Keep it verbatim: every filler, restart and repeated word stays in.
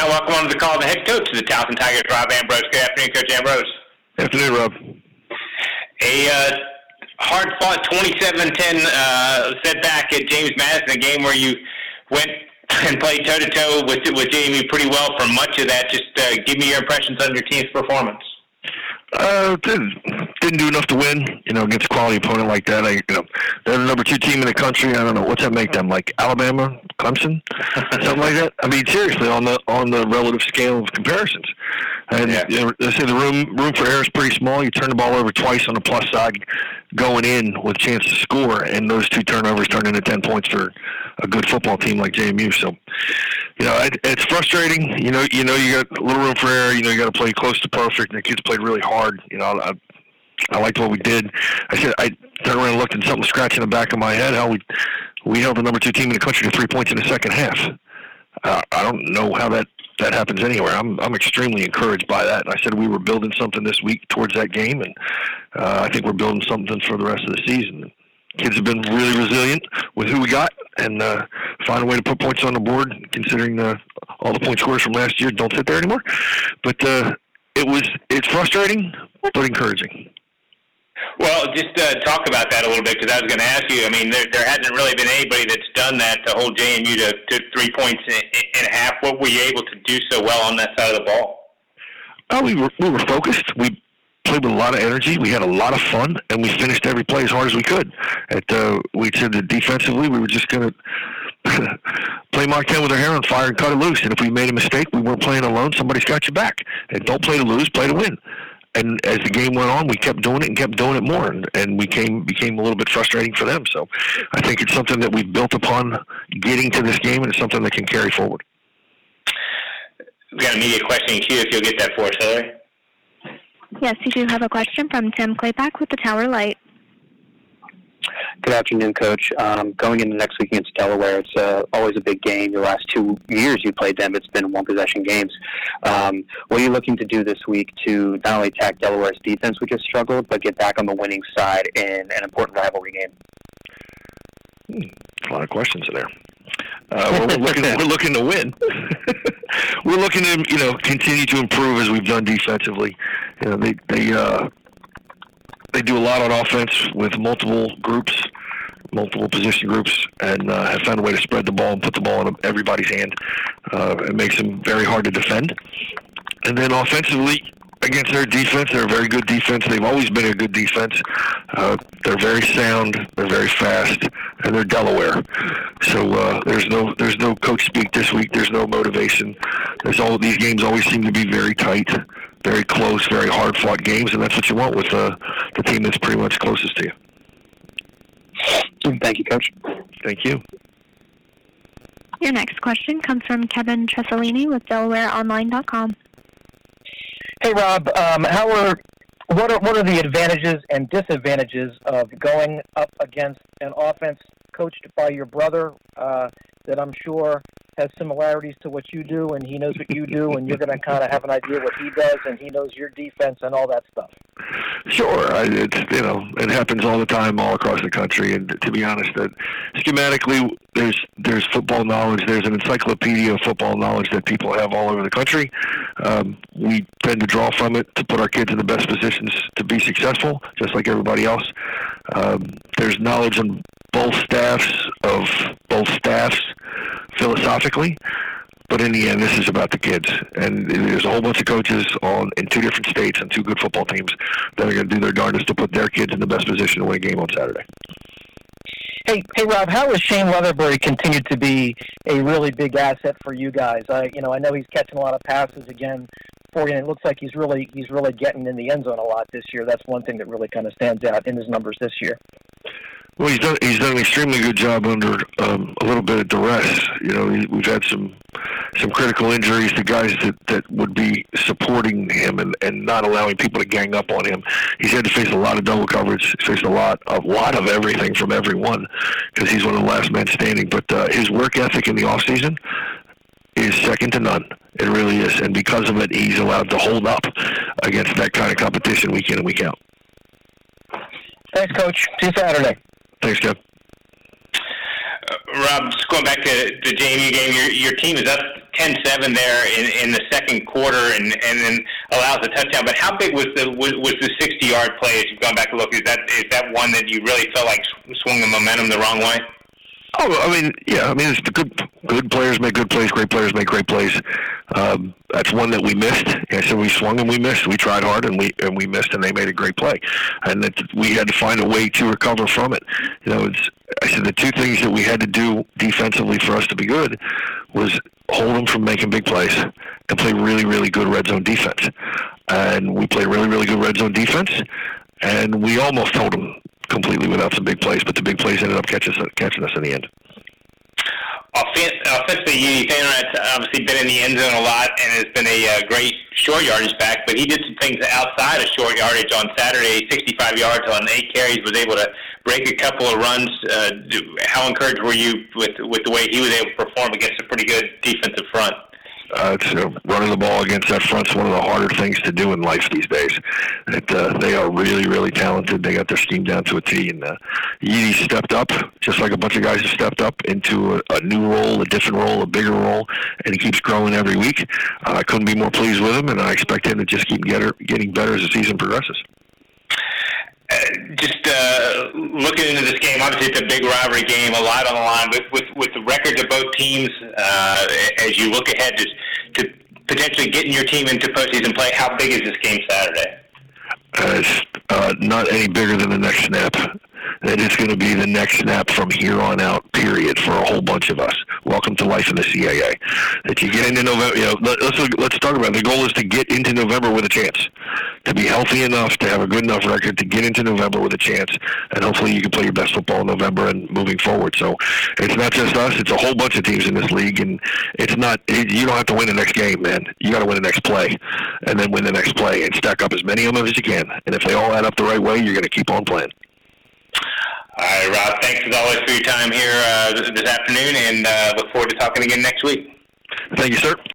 now welcome on to the call the head coach of the Towson Tigers, Rob Ambrose. Good afternoon, Coach Ambrose. Afternoon, Rob. A uh, hard-fought twenty-seven ten uh, setback at James Madison, a game where you went and played toe-to-toe with, with J M U pretty well for much of that. Just uh, give me your impressions on your team's performance. Uh, didn't, didn't do enough to win, you know, against a quality opponent like that. I, you know, they're the number two team in the country. I don't know, what's that make them, like Alabama, Clemson, something like that? I mean, seriously, on the on the relative scale of comparisons. And yeah. you know, they say the room room for error is pretty small. You turn the ball over twice on the plus side going in with a chance to score, and those two turnovers turn into ten points for a good football team like J M U. So, you know, it, it's frustrating. You know, you know, you got a little room for error. You know, you got to play close to perfect. And the kids played really hard. You know, I, I liked what we did. I said I turned around and looked and something scratched in the back of my head. How we we held the number two team in the country to three points in the second half. Uh, I don't know how that. that happens anywhere. I'm I'm extremely encouraged by that. And I said we were building something this week towards that game, and uh, I think we're building something for the rest of the season. Kids have been really resilient with who we got, and uh, find a way to put points on the board, considering uh, all the point scores from last year don't sit there anymore. But uh, it was it's frustrating, but encouraging. Well, just uh, talk about that a little bit, because I was going to ask you. I mean, there, there hasn't really been anybody that's done that to hold J M U to, to three points and, and a half. What were you able to do so well on that side of the ball? Oh, we were we were focused. We played with a lot of energy. We had a lot of fun, and we finished every play as hard as we could. At uh, we said that defensively, we were just going to play Mark ten with our hair on fire and cut it loose. And if we made a mistake, we weren't playing alone. Somebody's got your back. And don't play to lose, play to win. And as the game went on, we kept doing it and kept doing it more, and, and we came became a little bit frustrating for them. So I think it's something that we've built upon getting to this game, and it's something that can carry forward. We've got a media question in queue if you'll get that for us, Hillary. Yes, you do have a question from Tim Clayback with the Tower Light. Good afternoon, Coach. Um, going into next week against Delaware, it's uh, always a big game. The last two years you played them, it's been one-possession games. Um, what are you looking to do this week to not only attack Delaware's defense, which has struggled, but get back on the winning side in an important rivalry game? Hmm, a lot of questions in there. Uh, well, we're looking. We're looking to win. We're looking to, you know, continue to improve as we've done defensively. You know, they they. Uh, They do a lot on offense with multiple groups, multiple position groups, and uh, have found a way to spread the ball and put the ball in everybody's hand. Uh, it makes them very hard to defend. And then offensively, against their defense, they're a very good defense. They've always been a good defense. Uh, they're very sound, they're very fast, and they're Delaware. So uh, there's no there's no coach speak this week. There's no motivation. There's all these games always seem to be very tight, very close, very hard-fought games, and that's what you want with uh, the team that's pretty much closest to you. Thank you, Coach. Thank you. Your next question comes from Kevin Tressolini with Delaware Online dot com. Hey, Rob. Um, how are what are what are the advantages and disadvantages of going up against an offense coached by your brother uh, that I'm sure has similarities to what you do, and he knows what you do, and you're going to kind of have an idea what he does, and he knows your defense and all that stuff? Sure, I, it's you know it happens all the time, all across the country. And to be honest, that schematically, there's there's football knowledge. There's an encyclopedia of football knowledge that people have all over the country. Um, we tend to draw from it to put our kids in the best positions to be successful, just like everybody else. Um, there's knowledge on both staffs of both staffs philosophically. But in the end, this is about the kids. And there's a whole bunch of coaches on in two different states and two good football teams that are going to do their darndest to put their kids in the best position to win a game on Saturday. Hey, hey, Rob, how has Shane Weatherbury continued to be a really big asset for you guys? I, you know, I know he's catching a lot of passes again for you, and it looks like he's really he's really getting in the end zone a lot this year. That's one thing that really kind of stands out in his numbers this year. Well, he's done he's done an extremely good job under um, a little bit of duress. You know, he, we've had some some critical injuries to guys that, that would be supporting him and, and not allowing people to gang up on him. He's had to face a lot of double coverage. He's faced a lot a lot of everything from everyone because he's one of the last men standing. But uh, his work ethic in the off season is second to none. It really is, and because of it, he's allowed to hold up against that kind of competition week in and week out. Thanks, Coach. See you Saturday. Thanks, Kev. Uh, Rob, just going back to the J M U game, your your team is up ten seven there in, in the second quarter and, and then allows a touchdown. But how big was the was, was the sixty-yard play as you've gone back to look? Is that is that one that you really felt like swung the momentum the wrong way? Oh, I mean, yeah, I mean, it's the good good players make good plays, great players make great plays. Um, that's one that we missed. I said we swung and we missed. We tried hard and we and we missed, and they made a great play. And that we had to find a way to recover from it. You know, it's, I said the two things that we had to do defensively for us to be good was hold them from making big plays and play really, really good red zone defense. And we played really, really good red zone defense, and we almost held them completely without some big plays, but the big plays ended up catching us, catching us in the end. Offense, offensively, Edie Fanrat's obviously been in the end zone a lot and has been a uh, great short yardage back, but he did some things outside of short yardage on Saturday, sixty-five yards on eight carries, was able to break a couple of runs. Uh, how encouraged were you with with the way he was able to perform against a pretty good defensive front? Uh, it's, uh, running the ball against that front is one of the harder things to do in life these days. It, uh, they are really, really talented. They got their scheme down to a T, and uh, Edie stepped up, just like a bunch of guys have stepped up, into a, a new role, a different role, a bigger role, and he keeps growing every week. Uh, I couldn't be more pleased with him, and I expect him to just keep get her, getting better as the season progresses. Uh, just uh, looking into this game, obviously it's a big rivalry game, a lot on the line. With with, with the records of both teams, uh, as you look ahead to, to potentially getting your team into postseason play, how big is this game Saturday? Uh, it's uh, not any bigger than the next snap. That it's going to be the next snap from here on out, period, for a whole bunch of us. Welcome to life in the C A A. That you get into November, you know, let, let's let's talk about it. The goal is to get into November with a chance, to be healthy enough, to have a good enough record, to get into November with a chance, and hopefully you can play your best football in November and moving forward. So it's not just us; it's a whole bunch of teams in this league, and it's not. You don't have to win the next game, man. You got to win the next play, and then win the next play, and stack up as many of them as you can. And if they all add up the right way, you're going to keep on playing. All right, Rob, thanks as always for your time here uh, this afternoon, and uh, look forward to talking again next week. Thank you, sir.